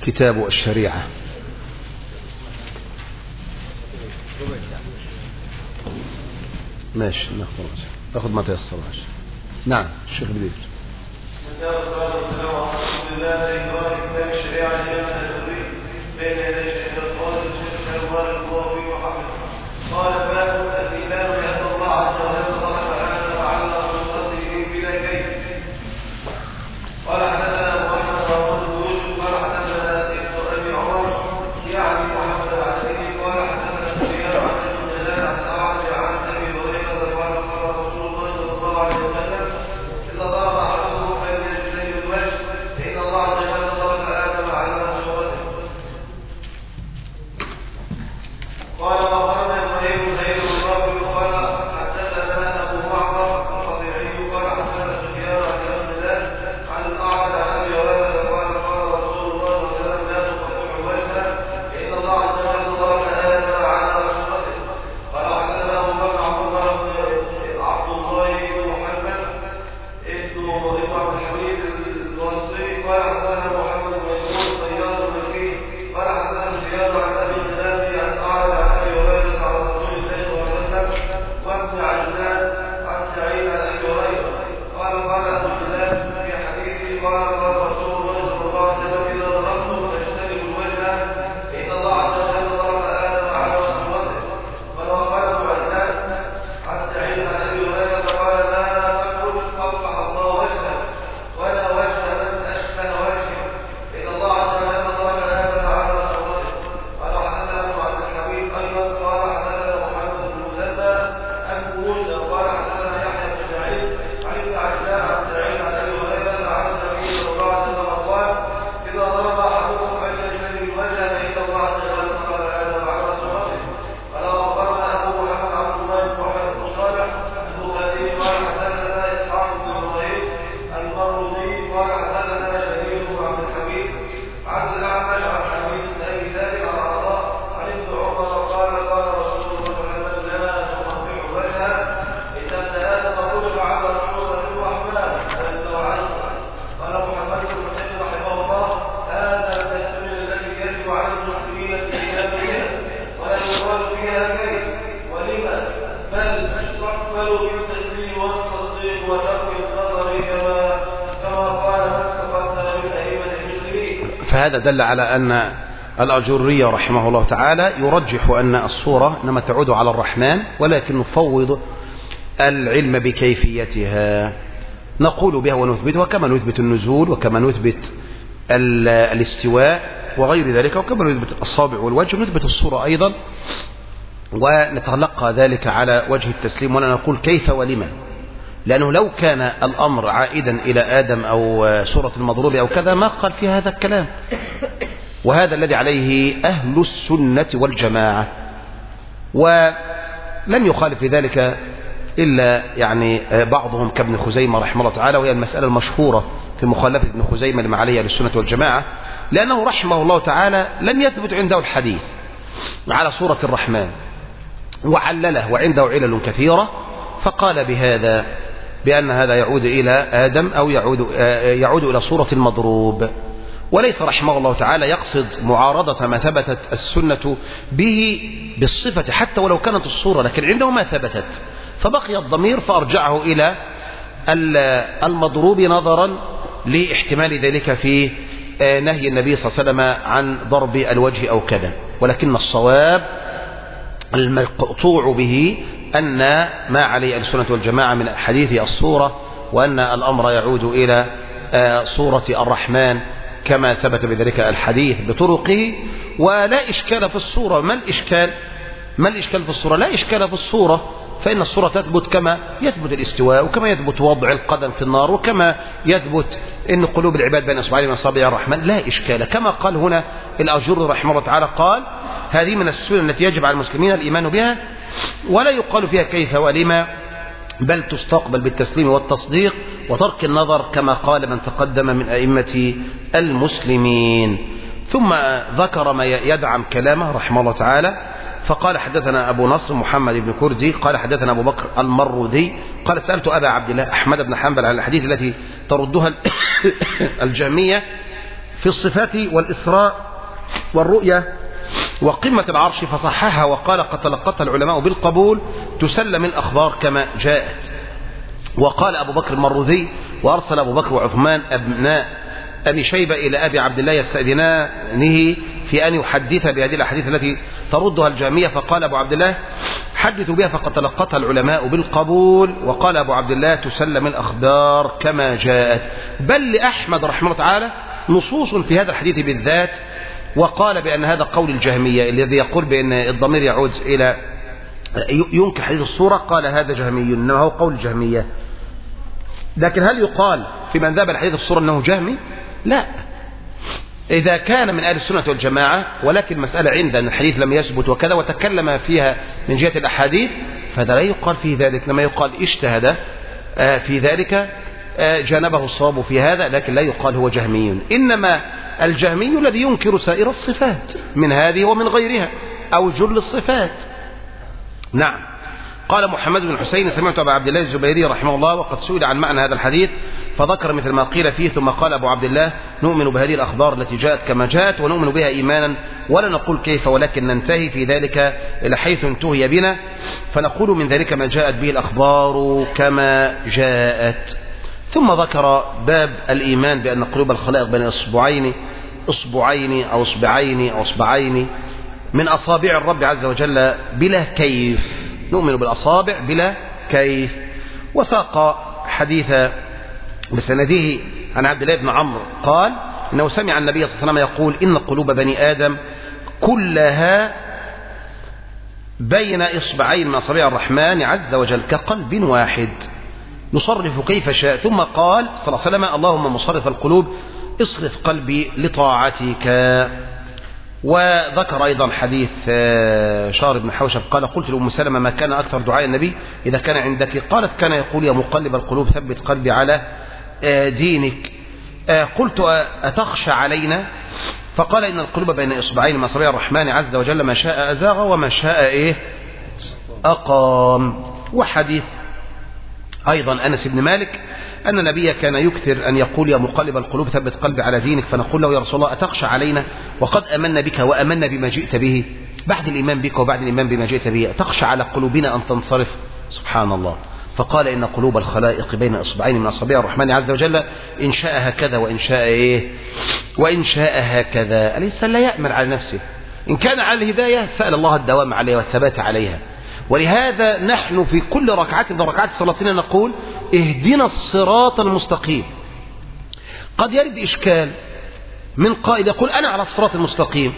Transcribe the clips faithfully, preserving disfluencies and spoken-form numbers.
كتاب الشريعة. ماشي ناخذ ناخذ ما تيسر. ماشي. نعم الشيخ بدير. قال باب الإيمان بأن الله عز وجل صرف هذا وعلى رسوله بلا كيف. قال حدثنا محمد بن يوسف قال حدثنا ابن أبي عمر يعني محمد العسكري قال حدثنا سفيان عن ابن جلال عن أعرج عن أبي هريرة قال قال رسول الله صلى الله عليه وسلم إذا ضرب أحدكم فليجتنب الوجه فإن الله عز وجل صرف آدم على صورته. قال وقال فهذا دل على أن الأجري رحمه الله تعالى يرجح أن الصورة إنما تعود على الرحمن، ولكن نفوض العلم بكيفيتها، نقول بها ونثبتها كما نثبت النزول وكما نثبت الاستواء وغير ذلك، وكما نثبت الأصابع والوجه نثبت الصورة أيضا، ونتلقى ذلك على وجه التسليم ولا نقول كيف ولما، لأنه لو كان الأمر عائدا إلى آدم أو سورة المضروب أو كذا ما قال في هذا الكلام. وهذا الذي عليه أهل السنة والجماعة، ولم يخالف في ذلك إلا يعني بعضهم كابن خزيمة رحمه الله تعالى، وهي المسألة المشهورة في مخالفة ابن خزيمة لما عليه أهل السنة والجماعة، لأنه رحمه الله تعالى لم يثبت عنده الحديث على سورة الرحمن وعلله، وعنده علل كثيرة، فقال بهذا بأن هذا يعود إلى آدم أو يعود, يعود إلى صورة المضروب، وليس رحمه الله تعالى يقصد معارضة ما ثبتت السنة به بالصفة حتى ولو كانت الصورة، لكن عنده ما ثبتت فبقي الضمير فأرجعه إلى المضروب نظرا لاحتمال ذلك في نهي النبي صلى الله عليه وسلم عن ضرب الوجه أو كذا. ولكن الصواب المقطوع به أن ما عليه السنة والجماعة من حديث الصورة، وأن الأمر يعود إلى صورة الرحمن كما ثبت بذلك الحديث بطرقه، ولا إشكال في الصورة. ما الإشكال؟ ما الإشكال في الصورة؟ لا إشكال في الصورة، فإن الصورة تثبت كما يثبت الاستواء، وكما يثبت وضع القدم في النار، وكما يثبت إن قلوب العباد بين أصبعين من أصابع الرحمن، لا إشكال. كما قال هنا الأجر رحمه الله تعالى، قال هذه من السنن التي يجب على المسلمين الإيمان بها، ولا يقال فيها كيف ولما، بل تستقبل بالتسليم والتصديق وترك النظر كما قال من تقدم من أئمة المسلمين. ثم ذكر ما يدعم كلامه رحمه الله تعالى، فقال حدثنا أبو نصر محمد بن كردي قال حدثنا أبو بكر المرودي قال سألت أبا عبد الله أحمد بن حنبل عن الحديث التي تردها الجهمية في الصفات والإسراء والرؤية وقمة العرش فصححها وقال قد تلقتها العلماء بالقبول تسلم الأخبار كما جاءت. وقال أبو بكر المروذي وأرسل أبو بكر وعثمان أبناء أبي شيبة إلى أبي عبد الله يستأذنانه في أن يحدث بهذه الأحاديث التي تردها الجهمية، فقال أبو عبد الله حدثوا بها فقد تلقتها العلماء بالقبول. وقال أبو عبد الله تسلم الأخبار كما جاءت. بل لأحمد رحمه الله تعالى نصوص في هذا الحديث بالذات، وقال بأن هذا قول الجهمية الذي يقول بأن الضمير يعود إلى ينكر حديث الصورة، قال هذا جهمي إنما هو قول الجهمية. لكن هل يقال في من ذهب الحديث الصورة أنه جهمي؟ لا، إذا كان من أهل السنة والجماعة، ولكن مسألة عند أن الحديث لم يثبت وكذا وتكلم فيها من جهة الأحاديث، فهذا لا يقال في ذلك، لما يقال اجتهد في ذلك جانبه الصواب في هذا، لكن لا يقال هو جهمي. إنما الجهمي الذي ينكر سائر الصفات من هذه ومن غيرها أو جل الصفات. نعم. قال محمد بن حسين سمعت أبا عبد الله الزبيري رحمه الله وقد سئل عن معنى هذا الحديث فذكر مثل ما قيل فيه، ثم قال أبو عبد الله نؤمن بهذه الأخبار التي جاءت كما جاءت ونؤمن بها إيمانا ولا نقول كيف، ولكن ننتهي في ذلك إلى حيث انتهي بنا، فنقول من ذلك ما جاءت به الأخبار كما جاءت. ثم ذكر باب الإيمان بأن قلوب الخلائق بين إصبعين إصبعين أو إصبعين أو إصبعين من أصابع الرب عز وجل بلا كيف، نؤمن بالأصابع بلا كيف. وساق حديث بسنده عن عبد الله بن عمرو قال إنه سمع النبي صلى الله عليه وسلم يقول إن قلوب بني آدم كلها بين إصبعين من أصابع الرحمن عز وجل كقلب واحد يصرف كيف شاء. ثم قال صلى الله عليه وسلم اللهم مصرف القلوب اصرف قلبي لطاعتك. وذكر أيضا حديث شار بن حوشب قال قلت لأم سلمة ما كان أكثر دعاء النبي إذا كان عندك؟ قالت كان يقول يا مقلب القلوب ثبت قلبي على دينك. قلت أتخشى علينا؟ فقال إن القلوب بين إصبعين من أصابع الرحمن عز وجل ما شاء أزاغ وما شاء إيه أقام. وحديث أيضا أنس بن مالك أن النبي كان يكثر أن يقول يا مقلب القلوب ثبت قلبي على دينك، فنقول له يا رسول الله أتخشى علينا وقد أمنا بك وأمنا بما جئت به، بعد الإيمان بك وبعد الإيمان بما جئت به أتخشى على قلوبنا أن تنصرف؟ سبحان الله. فقال إن قلوب الخلائق بين إصبعين من أصابع الرحمن عز وجل إن شاء هكذا وإن شاء إيه وإن شاء هكذا. الإنسان لا يأمل على نفسه، إن كان على الهداية سأل الله الدوام عليها والثبات عليها. ولهذا نحن في كل ركعة من ركعات صلاتنا نقول اهدنا الصراط المستقيم. قد يرد إشكال من قائد يقول أنا على الصراط المستقيم،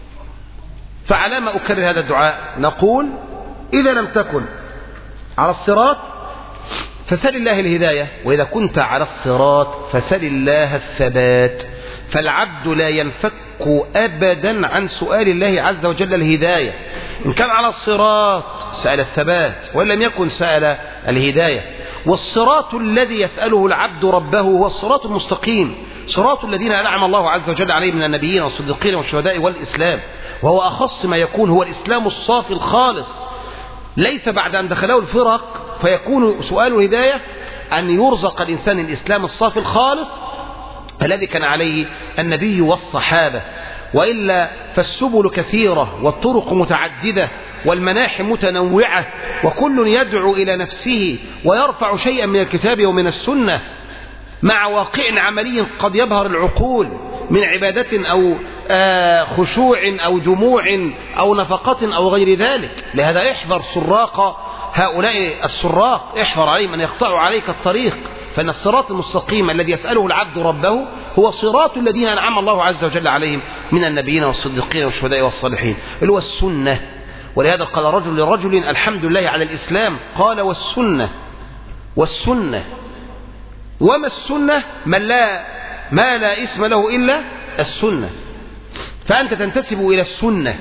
فعلى ما أكرر هذا الدعاء؟ نقول إذا لم تكن على الصراط فسل الله الهداية، وإذا كنت على الصراط فسل الله الثبات. فالعبد لا ينفك أبدا عن سؤال الله عز وجل الهداية، إن كان على الصراط سأل الثبات وإن لم يكن سأل الهداية. والصراط الذي يسأله العبد ربه هو الصراط المستقيم، صراط الذين أنعم الله عز وجل عليهم من النبيين والصديقين والشهداء والإسلام، وهو أخص ما يكون هو الإسلام الصافي الخالص، ليس بعد أن دخله الفرق فيكون سؤال الهداية أن يرزق الإنسان الإسلام الصافي الخالص الذي كان عليه النبي والصحابة، وإلا فالسبل كثيرة والطرق متعددة والمناحي متنوعة، وكل يدعو إلى نفسه ويرفع شيئا من الكتاب ومن السنة مع واقع عملي قد يبهر العقول من عبادة أو خشوع أو دموع أو نفقة أو غير ذلك. لهذا احذر سراق هؤلاء السراق، احذر عليهم أن يقطعوا عليك الطريق، فإن الصراط المستقيم الذي يسأله العبد ربه هو صراط الذين أنعم الله عز وجل عليهم من النبيين والصديقين والشهداء والصالحين، اللي هو السنة. ولهذا قال رجل لرجل الحمد لله على الإسلام، قال والسنة والسنة وما السنة؟ من لا ما لا اسم له إلا السنة، فأنت تنتسب إلى السنة،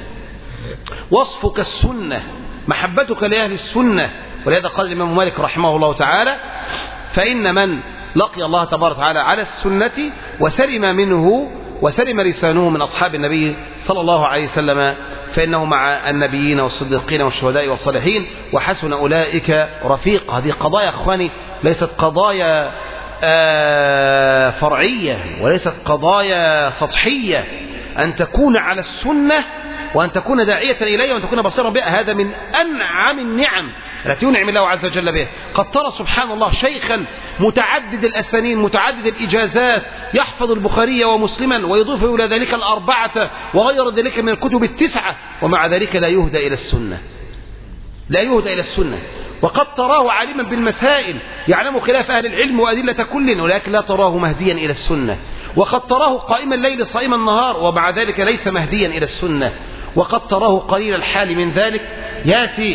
وصفك السنة، محبتك لأهل السنة. ولهذا قال الإمام مالك رحمه الله تعالى فإن من لقي الله تبارك وتعالى على السنة وسلم منه وسلم لسانه من أصحاب النبي صلى الله عليه وسلم فإنه مع النبيين والصديقين والشهداء والصالحين وحسن أولئك رفيق. هذه قضايا أخواني ليست قضايا فرعية وليست قضايا سطحية، أن تكون على السنة وأن تكون داعية إليه وأن تكون بصيرا بها. هذا من أنعم النعم التي ينعم الله عز وجل بها. قد ترى سبحان الله شيخا متعدد الأسانين متعدد الإجازات يحفظ البخاري ومسلما ويضيف إلى ذلك الأربعة وغير ذلك من الكتب التسعة، ومع ذلك لا يهدى إلى السنة، لا يهدى إلى السنة. وقد تراه عالما بالمسائل يعلم خلاف أهل العلم وأدلة كل، ولكن لا تراه مهديا إلى السنة. وقد تراه قائم الليل صائم النهار ومع ذلك ليس مهديا إلى السنة. وقد تراه قليل الحال من ذلك يأتي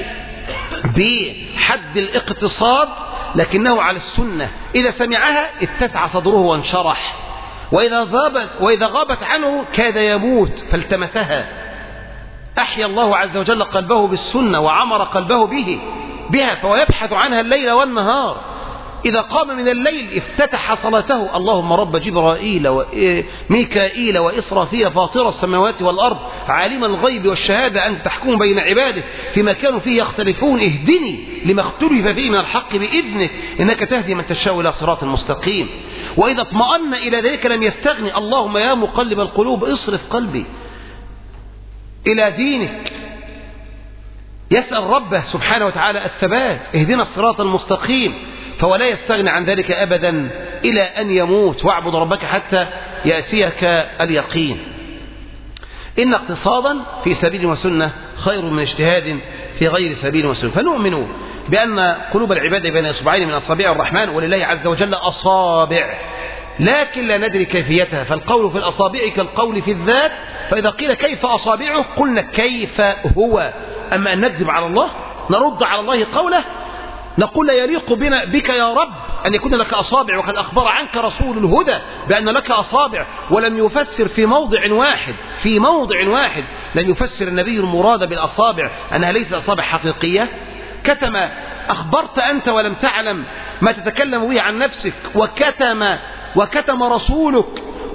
بحد الاقتصاد لكنه على السنة، إذا سمعها اتسع صدره وانشرح، وإذا غابت, وإذا غابت عنه كاد يموت فالتمسها. أحيا الله عز وجل قلبه بالسنة وعمر قلبه به بها، فهو يبحث عنها الليل والنهار. إذا قام من الليل افتتح صلاته اللهم رب جبرائيل وميكائيل وإسرافيل فاطر السماوات والأرض عالم الغيب والشهادة أنت تحكم بين عباده فيما كانوا فيه يختلفون اهدني لما اختلف فيه من الحق بإذنك إنك تهدي من تشاء إلى صراط مستقيم. وإذا اطمأن إلى ذلك لم يستغني اللهم يا مقلب القلوب اصرف قلبي إلى دينك، يسأل ربه سبحانه وتعالى الثبات اهدنا الصراط المستقيم، فهو لا يستغني عن ذلك أبدا إلى أن يموت. واعبد ربك حتى يأتيك اليقين. إن اقتصادا في سبيل وسنة خير من اجتهاد في غير سبيل وسنة. فنؤمن بأن قلوب العباد بين إصبعين من أصابع الرحمن ولله عز وجل أصابع، لكن لا ندري كيفيتها، فالقول في الأصابع كالقول في الذات، فإذا قيل كيف أصابعه قلنا كيف هو. أما أن نكذب على الله نرد على الله قوله نقول لا يليق بنا بك يا رب أن يكون لك أصابع، وقد أخبر عنك رسول الهدى بأن لك أصابع، ولم يفسر في موضع واحد في موضع واحد لم يفسر النبي المراد بالأصابع أنها ليست أصابع حقيقية. كتم أخبرت أنت ولم تعلم ما تتكلم به عن نفسك، وكتم وكتم رسولك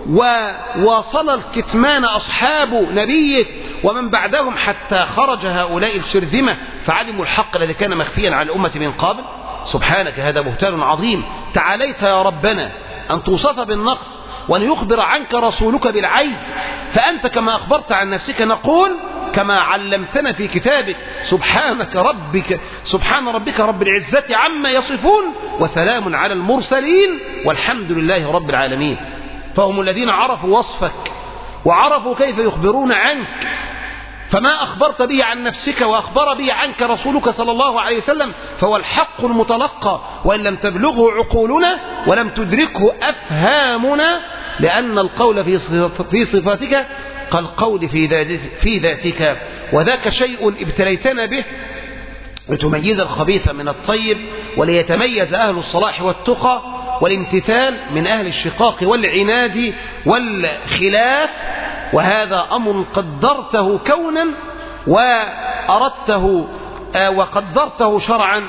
وواصل الكتمان أصحاب نبيك ومن بعدهم حتى خرج هؤلاء الشرذمة فعلموا الحق الذي كان مخفيا على الأمة من قبل. سبحانك هذا بهتان عظيم. تعاليت يا ربنا أن توصف بالنقص وأن يخبر عنك رسولك بالعيب، فأنت كما أخبرت عن نفسك نقول كما علمتنا في كتابك سبحانك ربك سبحان ربك رب العزة عما يصفون وسلام على المرسلين والحمد لله رب العالمين. فهم الذين عرفوا وصفك وعرفوا كيف يخبرون عنك، فما أخبرت به عن نفسك وأخبر به عنك رسولك صلى الله عليه وسلم فهو الحق المتلقى، وإن لم تبلغه عقولنا ولم تدركه أفهامنا، لأن القول في صفاتك كالقول في ذاتك، وذاك شيء ابتليتنا به لتميز الخبيث من الطيب وليتميز أهل الصلاح والتقى والامتثال من أهل الشقاق والعناد والخلاف. وهذا أمر قدرته كونا وأردته وقدرته شرعا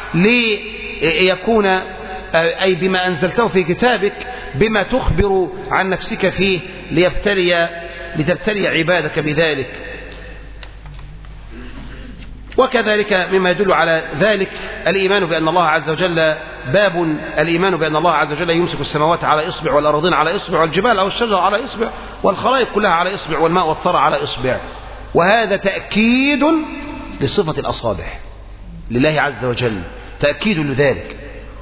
ليكون أي بما أنزلته في كتابك بما تخبر عن نفسك فيه ليبتلي لتبتلي عبادك بذلك. وكذلك مما يدل على ذلك الإيمان بأن الله عز وجل باب الإيمان بأن الله عز وجل يمسك السماوات على إصبع والأرضين على إصبع والجبال أو الشجر على إصبع والخلائق كلها على إصبع والماء والثرى على إصبع، وهذا تأكيد لصفة الأصابع لله عز وجل، تأكيد لذلك.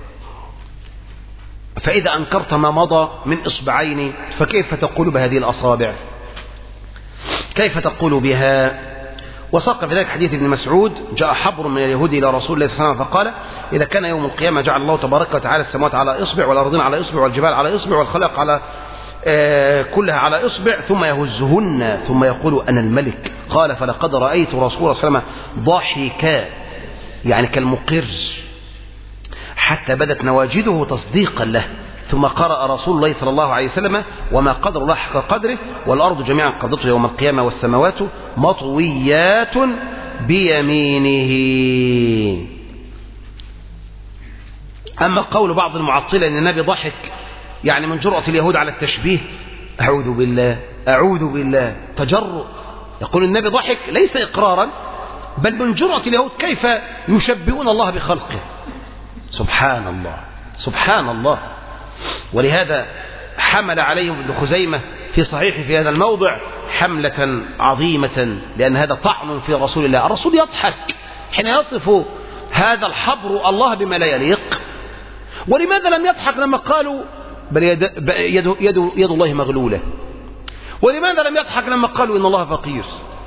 فإذا أنكرت ما مضى من إصبعين فكيف تقول بهذه الأصابع؟ كيف تقول بها؟ وساق في ذلك حديث ابن مسعود جاء حبر من اليهود إلى رسول الله صلى الله عليه وسلم فقال إذا كان يوم القيامة جعل الله تبارك وتعالى السماوات على إصبع والأرضين على إصبع والجبال على إصبع والخلق على آه كلها على إصبع ثم يهزهن ثم يقول أنا الملك. قال فلقد رأيت رسول الله صلى الله عليه وسلم ضاحكا يعني كالمقر حتى بدت نواجذه تصديقا له، ثم قرأ رسول الله صلى الله عليه وسلم وما قدر الله حق قدره والأرض جميعا قبضته يوم القيامة والسماوات مطويات بيمينه. أما قول بعض المعطلة أن النبي ضحك يعني من جرأة اليهود على التشبيه، أعوذ بالله أعوذ بالله تجرؤ. يقول النبي ضحك ليس إقرارا بل من جرأة اليهود كيف يشبهون الله بخلقه. سبحان الله سبحان الله. ولهذا حمل عليهم ابن خزيمة في صحيح في هذا الموضع حملة عظيمة، لأن هذا طعن في رسول الله. الرسول يضحك حين يصف هذا الحبر الله بما لا يليق. ولماذا لم يضحك لما قالوا بل يد, يد, يد, يد الله مغلولة؟ ولماذا لم يضحك لما قالوا إن الله فقير؟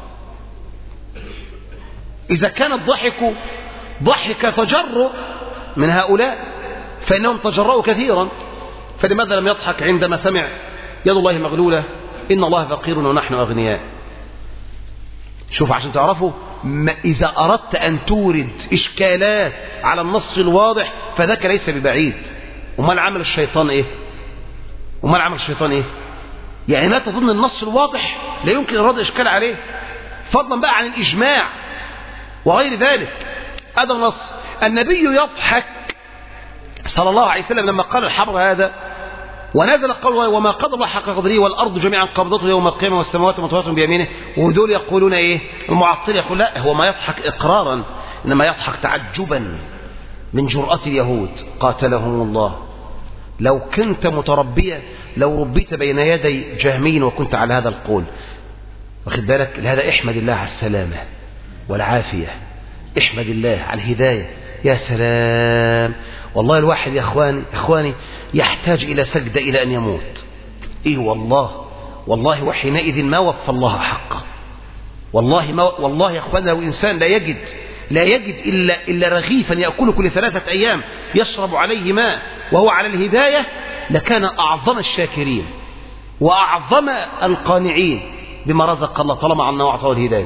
إذا كان الضحك ضحك تجرؤ من هؤلاء فإنهم تجرؤوا كثيرا، فلماذا لم يضحك عندما سمع يد الله مغلولة إن الله فقير ونحن أغنياء؟ شوف عشان تعرفوا، إذا أردت أن تورد إشكالات على النص الواضح فذاك ليس ببعيد. وما العمل الشيطان إيه؟ وما العمل الشيطان إيه؟ يعني لا تظن النص الواضح لا يمكن إرادة إشكال عليه، فضلا بقى عن الإجماع وغير ذلك. هذا النص النبي يضحك صلى الله عليه وسلم لما قال الحبر هذا، ونزل قول الله وما قدر الله حق قدره والأرض جميعا قبضته يوم القيامة والسماوات مطويات بيمينه. ودول يقولون إيه؟ المعطل يقول لا، هو ما يضحك إقرارا، إنما يضحك تعجبا من جرأة اليهود قاتلهم الله. لو كنت متربيا لو ربيت بين يدي جهمي وكنت على هذا القول، واخد بالك؟ لهذا احمد الله على السلامة والعافية، احمد الله على الهداية. يا سلام والله، الواحد يا اخواني اخواني يحتاج الى سجدة الى ان يموت. ايه والله والله، وحينئذ ما وفى الله حقه. والله ما والله يا اخواني، لو انسان لا يجد لا يجد الا الا رغيفا ياكله كل ثلاثة ايام يشرب عليه ماء وهو على الهداية لكان اعظم الشاكرين واعظم القانعين بما رزق الله، طالما عنا واعطاه الهداية.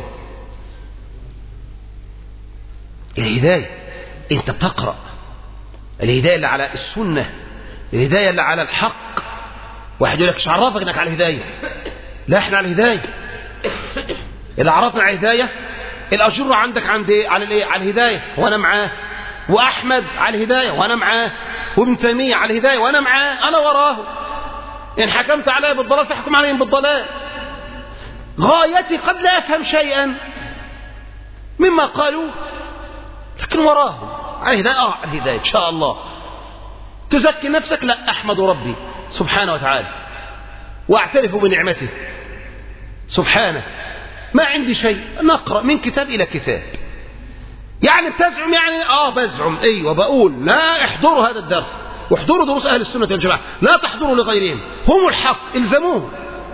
الهداية انت بتقرأ، الهداية اللي على السنة، الهداية اللي على الحق. واحد يقول لك ايش عرفك انك على الهداية؟ لا، احنا على الهداية. اللي عرفنا على الهداية الأجر عندك عند ايه؟ على الايه؟ على الهداية وانا معاه، واحمد على الهداية وانا معاه، وابن تيمية على الهداية وانا معاه، انا وراه. ان حكمت عليه بالضلال فاحكم عليهم بالضلال. غايتي قد لا افهم شيئا مما قالوا لكن وراهم على الهداية. اه على الهداية ان شاء الله. تزكي نفسك؟ لا، احمد ربي سبحانه وتعالى واعترف بنعمته سبحانه. ما عندي شيء، نقرأ من كتاب الى كتاب. يعني بتزعم؟ يعني اه بزعم، ايوه بقول لا احضروا هذا الدرس واحضروا دروس اهل السنة والجماعة، لا تحضروا لغيرهم، هم الحق الزموه.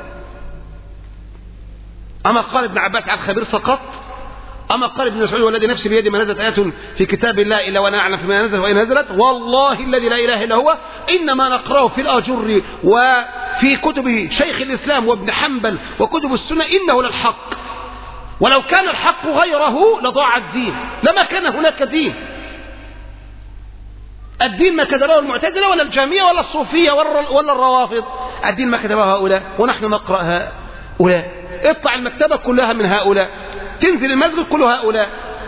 اما قال ابن عباس على الخبير سقط، أما قال ابن مسعود والذي نفسي بيدي ما نزلت آية في كتاب الله إلا وأنا أعلم فيما نزل وإن نزلت والله الذي لا إله إلا هو إنما نقرأه في الآجر وفي كتب شيخ الإسلام وابن حنبل وكتب السنة إنه للحق، ولو كان الحق غيره لضاع الدين، لما كان هناك دين. الدين ما كتبه المعتزلة ولا الجهمية ولا الصوفية ولا الروافض، الدين ما كتبه هؤلاء ونحن نقرأ هؤلاء. اطلع المكتبة كلها من هؤلاء، تنزل المسجد كل هؤلاء.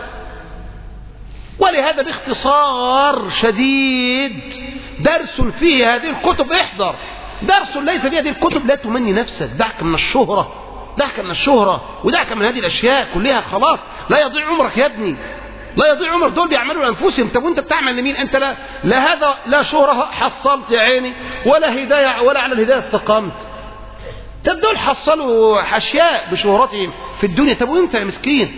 ولهذا باختصار شديد درس فيه هذه الكتب احذر، درس ليس فيه هذه الكتب لا تمني نفسك، دعك من الشهرة، دعك من الشهرة ودعك من هذه الأشياء كلها، خلاص لا يضيع عمرك يا ابني، لا يضيع عمرك. دول بيعملوا لأنفسهم، طب وانت بتعمل لمين؟ انت لا, لا هذا لا شهرة حصلت يا عيني ولا هداية ولا على الهداية استقامت. طب دول حصلوا أشياء بشهرتهم في الدنيا، طب وانت يا مسكين؟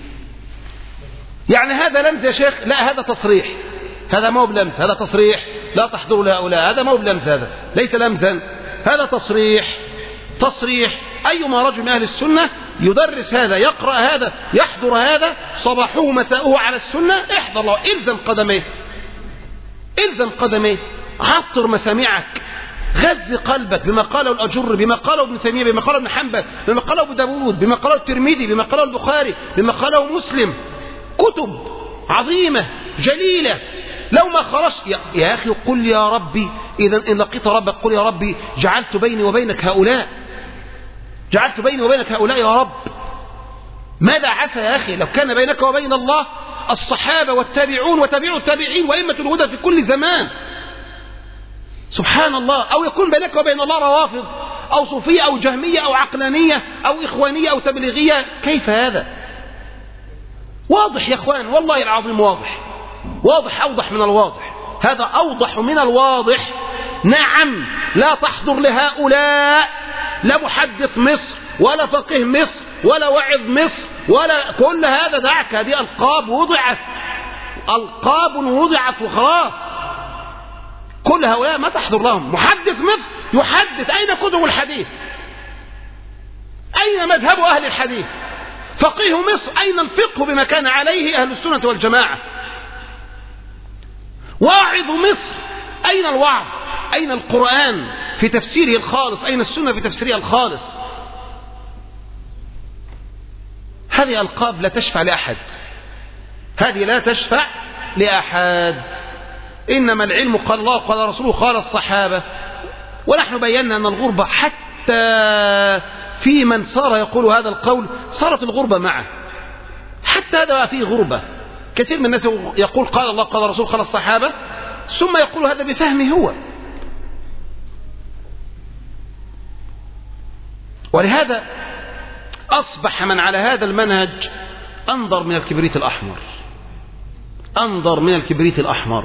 يعني هذا لمز يا شيخ؟ لا، هذا تصريح، هذا ما هو بلمز، هذا تصريح. لا تحضروا لهؤلاء، هذا ما هو بلمز، هذا ليس لمزا، هذا تصريح. تصريح. أيما رجل من أهل السنة يدرس هذا، يقرأ هذا، يحضر هذا صباحه مساءه على السنة، احضر له، الزم قدميه، الزم قدميه، عطر مسامعك، غذ قلبك بما قاله الأجر، بما قاله ابن تيمية، بما قاله ابن حنبل، بما قاله ابو داود، بما قاله الترمذي، بما قاله البخاري، بما قاله مسلم. كتب عظيمة جليلة. لو ما خرجت يا, يا أخي قل يا ربي، إذا إن لقيت ربك قل يا ربي جعلت بيني وبينك هؤلاء، جعلت بيني وبينك هؤلاء يا رب. ماذا عسى يا أخي لو كان بينك وبين الله الصحابة والتابعون وتابعوا التابعين وأئمة الهدى في كل زمان، سبحان الله. أو يكون بينك وبين الله روافض أو صوفية أو جهمية أو عقلانية أو إخوانية أو تبليغية، كيف هذا؟ واضح يا أخوان، والله العظيم واضح، واضح أوضح من الواضح، هذا أوضح من الواضح نعم لا تحضر لهؤلاء لا محدث مصر ولا فقيه مصر ولا واعظ مصر ولا كل هذا، دعك، هذه ألقاب وضعت، ألقاب وضعت وخلاص. كل هؤلاء ما تحضر لهم. محدث مصر يحدث، أين كتب الحديث؟ أين مذهب أهل الحديث؟ فقيه مصر أين الفقه بما كان عليه أهل السنة والجماعة؟ واعظ مصر أين الوعظ؟ أين القرآن في تفسيره الخالص؟ أين السنة في تفسيرها الخالص؟ هذه ألقاب لا تشفع لأحد، هذه لا تشفع لأحد. إنما العلم قال الله قال رسوله قال الصحابة. ونحن بينا أن الغربة حتى في من صار يقول هذا القول صارت الغربة معه، حتى هذا فيه غربة. كثير من الناس يقول قال الله قال رسوله قال الصحابة، ثم يقول هذا بفهمه هو. ولهذا أصبح من على هذا المنهج أنظر من الكبريت الأحمر، أنظر من الكبريت الأحمر.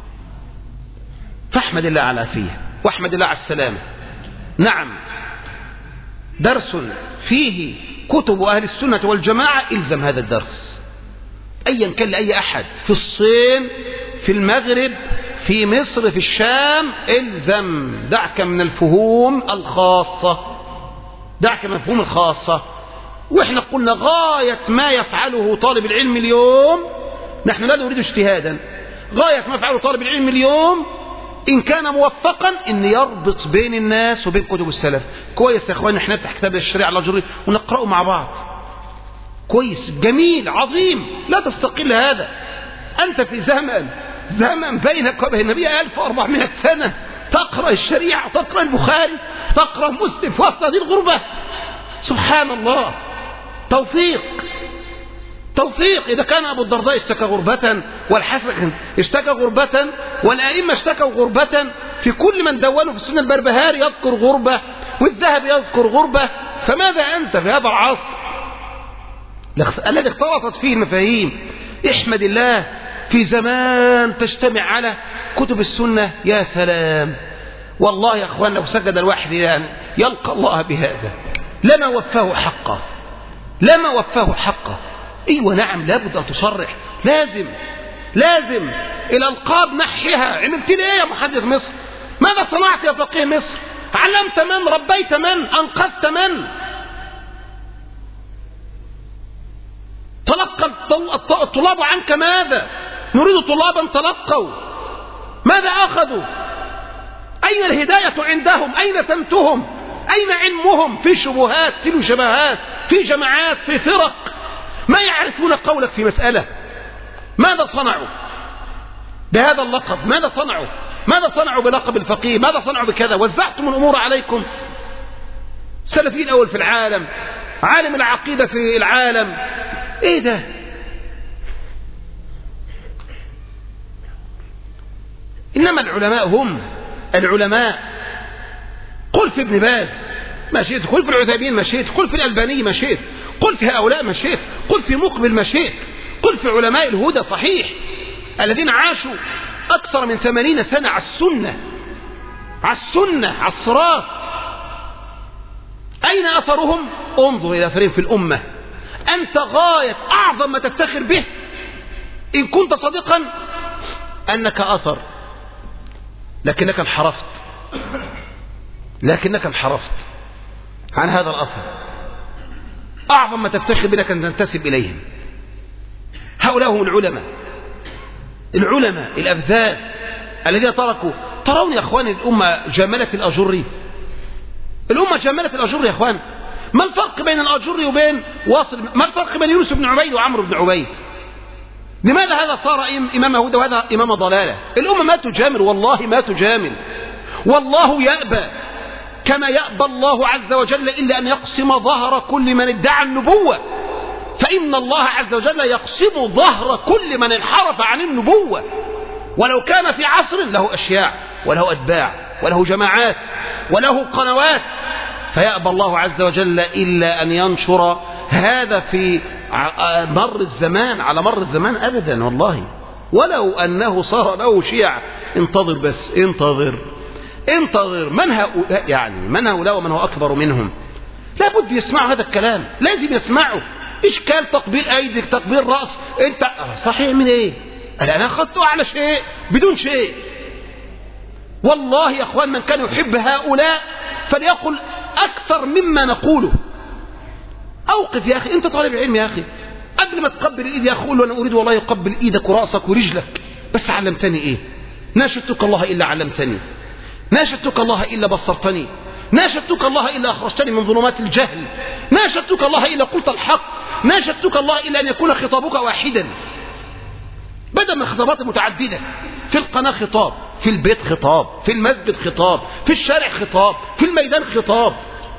فاحمد الله على العافية واحمد الله على السلامة. نعم، درس فيه كتب أهل السنة والجماعة، إلزم هذا الدرس أيا كان لأي أحد، في الصين، في المغرب، في مصر، في الشام، إلزم. دعك من الفهوم الخاصة، دعك من الفهوم الخاصة. وإحنا قلنا غاية ما يفعله طالب العلم اليوم، نحن لا نريد اجتهادا، غاية ما يفعله طالب العلم اليوم إن كان موفقا إن يربط بين الناس وبين كتب السلف. كويس يا أخواني، احنا نفتح كتاب الشريعة الأجري ونقرأه مع بعض، كويس، جميل، عظيم، لا تستقل هذا. أنت في زمن زمن بينك وبين النبي ألف وأربعمائة سنة تقرأ الشريعة، تقرأ البخاري، تقرأ مسلم في وسط هذه الغربة. سبحان الله، توفيق توفيق. إذا كان أبو الدرداء اشتكى غربة، والحسن اشتكى غربة، والأئمة اشتكوا غربة، في كل من دونوا في السنة البربهاري يذكر غربة، والذهبي يذكر غربة، فماذا أنت في هذا العصر الذي اختلطت فيه المفاهيم؟ احمد الله في زمان تجتمع على كتب السنة. يا سلام، والله يا أخوان لو سجد الواحد يعني يلقى الله بهذا لما وفاه حقه، لما وفاه حقه. ايوه نعم، لابد ان تصرح، لازم لازم الالقاب نحيها. عملت لي ايه يا محدث مصر؟ ماذا صنعت يا فقيه مصر؟ علمت من؟ ربيت من؟ انقذت من؟ تلقى الطلاب عنك ماذا؟ نريد طلابا تلقوا، ماذا اخذوا؟ اين الهداية عندهم؟ اين سمتهم؟ اين علمهم؟ في شبهات، في شبهات، في جماعات، في فرق، ما يعرفون قولك في مسألة. ماذا صنعوا بهذا اللقب؟ ماذا صنعوا؟ ماذا صنعوا بلقب الفقيه؟ ماذا صنعوا بكذا؟ وزعتم الأمور عليكم. السلفي الأول في العالم، عالم العقيدة في العالم، ايه ده؟ إنما العلماء هم العلماء. قل في ابن باز ما شئت، قل في العثيمين ما شئت، قل في الألباني ما شئت، قل في هؤلاء ما شئت، قل في مقبل ما شئت، قل في علماء الهدى صحيح الذين عاشوا أكثر من ثمانين سنة على السنة، على السنة، على الصراط. أين أثرهم؟ انظر إلى أثرهم في الأمة. أنت غاية أعظم ما تفتخر به إن كنت صادقا أنك أثر، لكنك انحرفت، لكنك انحرفت عن هذا الأثر. أعظم ما تفتخر بأنك أن تنتسب إليهم. هؤلاء هم العلماء، العلماء الأبذال الذين تركوا. ترون يا أخوان الأمة جاملة الأجري، الأمة جاملة الأجري يا أخوان. ما الفرق بين الأجري وبين واصل؟ ما الفرق بين يونس بن عبيد وعمرو بن عبيد؟ لماذا هذا صار إمام هدى وهذا إمام ضلالة؟ الأمة ما تجامل، والله ما تجامل، والله يأبى كما يأبى الله عز وجل إلا أن يقسم ظهر كل من ادعى النبوة، فإن الله عز وجل يقسم ظهر كل من انحرف عن النبوة، ولو كان في عصر له أشياع وله أتباع وله جماعات وله قنوات، فيأبى الله عز وجل إلا أن ينشر هذا في مر الزمان، على مر الزمان أبدا والله. ولو أنه صار له شيع، انتظر بس انتظر انتظر من هؤلاء، يعني من هؤلاء ومن هو أكبر منهم، لابد يسمعوا هذا الكلام، لازم يسمعوا. إشكال تقبيل أيدك، تقبيل رأس، أنت صحيح من إيه؟ أنا أخذته على شيء بدون شيء. والله يا أخوان من كان يحب هؤلاء فليقل أكثر مما نقوله. أوقف يا أخي، أنت طالب علم يا أخي، قبل ما تقبل الإيد يا أخي قول أنا أريد والله يقبل إيدك ورأسك ورجلك، بس علمتني إيه؟ ناشدتك الله إلا علمتني، ناشدتك الله إلا بصرتني، ناشدتك الله إلا أخرجتني من ظلمات الجهل، ناشدتك الله إلا قلت الحق، ناشدتك الله إلا أن يكون خطابك واحدا بدل من خطابات متعددة. في القناة خطاب، في البيت خطاب، في المسجد خطاب، في الشارع خطاب، في الميدان خطاب.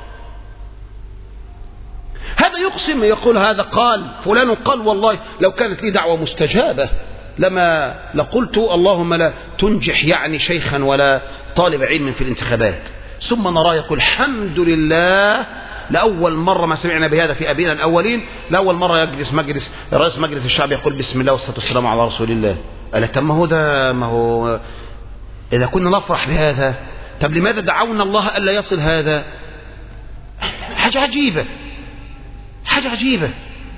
هذا يقسم يقول هذا قال فلان قال والله لو كانت لي دعوة مستجابة لما لقلت اللهم لا تنجح يعني شيخا ولا طالب علم في الانتخابات. ثم نراه يقول الحمد لله لأول مرة ما سمعنا بهذا في أبينا الأولين، لأول مرة يجلس مجلس رئيس مجلس الشعب يقول بسم الله والصلاة والسلام على رسول الله. قال طب ما هو ده، ما هو إذا كنا نفرح بهذا طب لماذا دعونا الله ألا يصل هذا؟ حاجة عجيبة، حاجة عجيبة.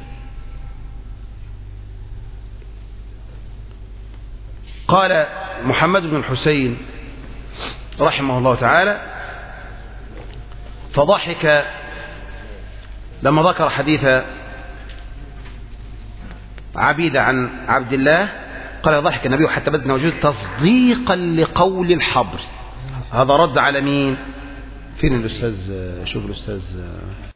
قال محمد بن الحسين رحمه الله تعالى فضحك لما ذكر حديث عبيدة عن عبد الله، قال ضحك النبي حتى بدنا وجود تصديقا لقول الحبر. هذا رد على مين؟ فين الأستاذ؟ شوف الأستاذ